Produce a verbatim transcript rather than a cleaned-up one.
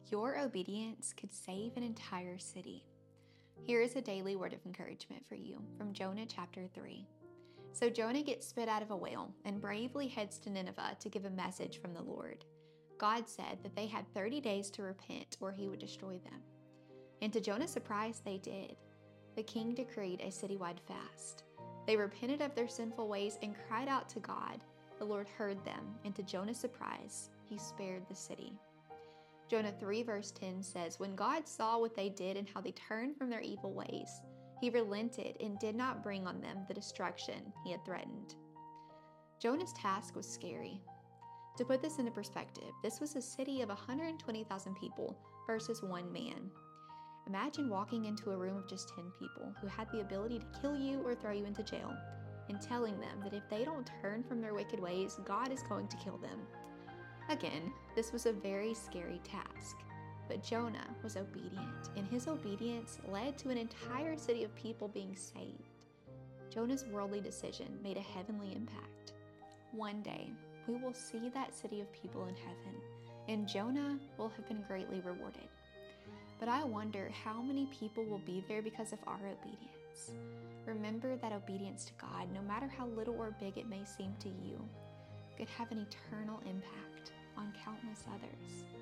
Your obedience could save an entire city. Here is a daily word of encouragement for you from Jonah chapter three. So Jonah gets spit out of a whale and bravely heads to Nineveh to give a message from the Lord. God said that they had thirty days to repent or he would destroy them. And to Jonah's surprise, they did. The king decreed a citywide fast. They repented of their sinful ways and cried out to God. The Lord heard them, and to Jonah's surprise, he spared the city. Jonah three verse ten says, "When God saw what they did and how they turned from their evil ways, he relented and did not bring on them the destruction he had threatened." Jonah's task was scary. To put this into perspective, this was a city of one hundred twenty thousand people versus one man. Imagine walking into a room of just ten people who had the ability to kill you or throw you into jail, and telling them that if they don't turn from their wicked ways, God is going to kill them. Again, this was a very scary task, but Jonah was obedient, and his obedience led to an entire city of people being saved. Jonah's worldly decision made a heavenly impact. One day, we will see that city of people in heaven, and Jonah will have been greatly rewarded. But I wonder how many people will be there because of our obedience. Remember that obedience to God, no matter how little or big it may seem to you, could have an eternal impact on countless others.